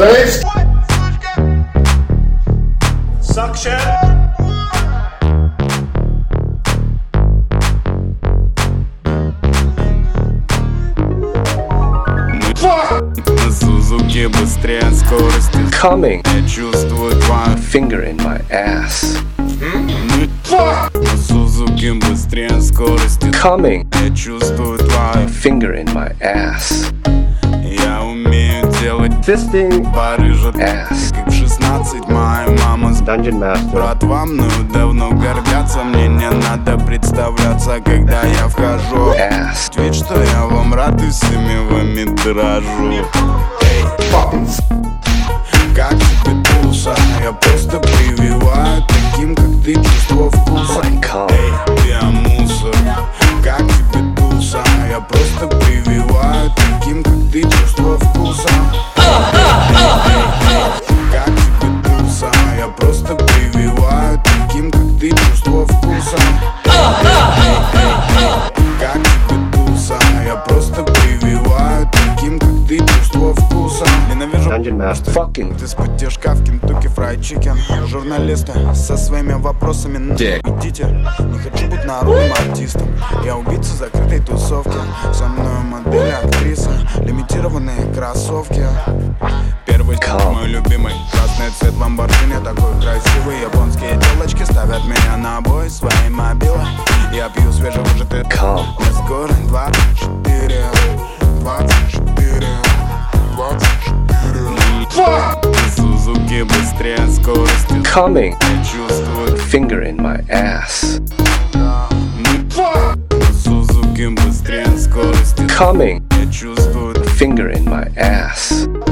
face. Suction. На Сузуки быстрее скорости. Coming. Я чувствую твою Finger in my ass. На Сузуки быстрее скорости. Coming. Я чувствую твою Finger in my ass. Я умею делать Fisting барыжат ass. как в 16 моя мама с Dungeon Master. братва мною давно гордятся. Мне не надо представляться, когда я вхожу. Ass. Ведь что я вам рад и всеми вами дрожу. Как тебе туса? Я просто прививаю таким, как ты, чувство вкуса. Come. Эй, я мусор. Как тебе туса? Я просто прививаю таким, как ты, чувство вкуса. Как тебе туса? Я просто прививаю таким, как ты, чувство вкуса. Как тебе туса? Я просто прививаю таким, как ты, чувство вкуса. Ненавижу Dungeon Master. Fucking. из-под тяжка в Кентукки Фрайд Чикен. Журналисты со своими вопросами идите. Не хочу быть народным артистом. Я убийца закрытой тусовки. Со мной модель, актриса, лимитированные кроссовки. Первый мой любимый красный цвет Ламборджини. Такой красивый. Японские девочки ставят меня на бой своей мобилы. Я пью свежевыжатый. Мне скоро 24. 24. 24. Сузуки быстрее скорости. Coming. Я чувствую Finger in my ass. Сузуки быстрее скорости. Coming. Я чувствую Finger in my ass.